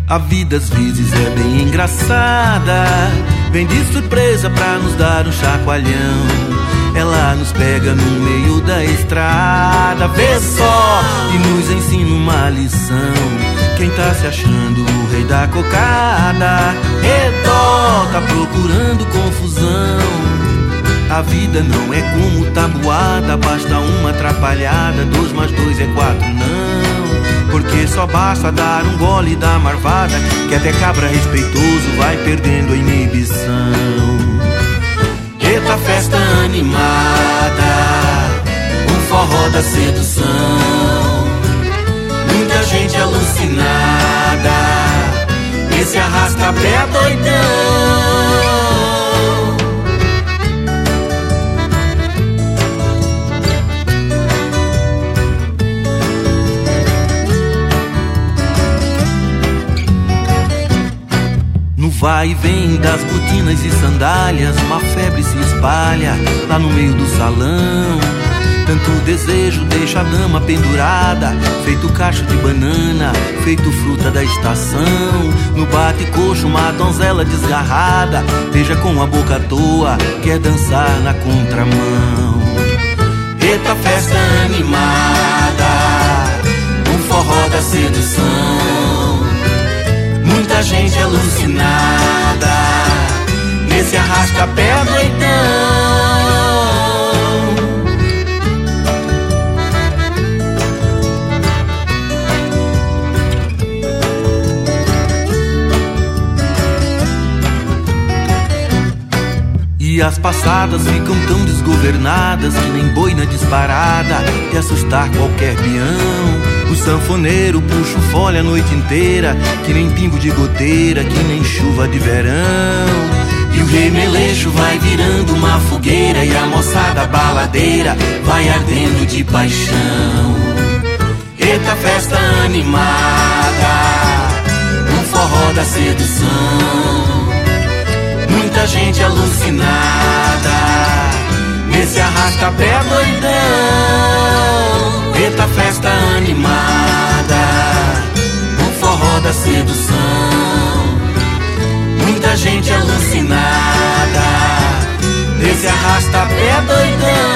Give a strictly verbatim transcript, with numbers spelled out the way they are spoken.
A vida às vezes é bem engraçada, vem de surpresa pra nos dar um chacoalhão. Ela nos pega no meio da estrada, vê só, e nos ensina uma lição. Quem tá se achando o rei da cocada, redó, tá procurando confusão. A vida não é como tabuada, basta uma atrapalhada, dois mais dois é quatro, não. Porque só basta dar um gole da marvada, que até cabra respeitoso vai perdendo a inibição. Eita festa animada, um forró da sedução, muita gente alucinada, esse arrasta-pé doidão. No vai e vem das botinas e sandálias, uma febre se espalha lá no meio do salão. Tanto desejo deixa a dama pendurada, feito cacho de banana, feito fruta da estação. No bate-coxo uma donzela desgarrada, beija com a boca à toa, quer dançar na contramão. Eita festa animada, um forró da sedução, muita gente alucinada, nesse arrasta-pé doidão. E as passadas ficam tão desgovernadas que nem boina disparada de assustar qualquer peão. O sanfoneiro puxa o fole a noite inteira, que nem pingo de goteira, que nem chuva de verão. E o remeleixo vai virando uma fogueira, e a moçada baladeira vai ardendo de paixão. Eita festa animada, um forró da sedução, muita gente alucinada, nesse arrasta-pé doidão. Eita festa animada, um forró da sedução, muita gente alucinada, nesse arrasta-pé doidão.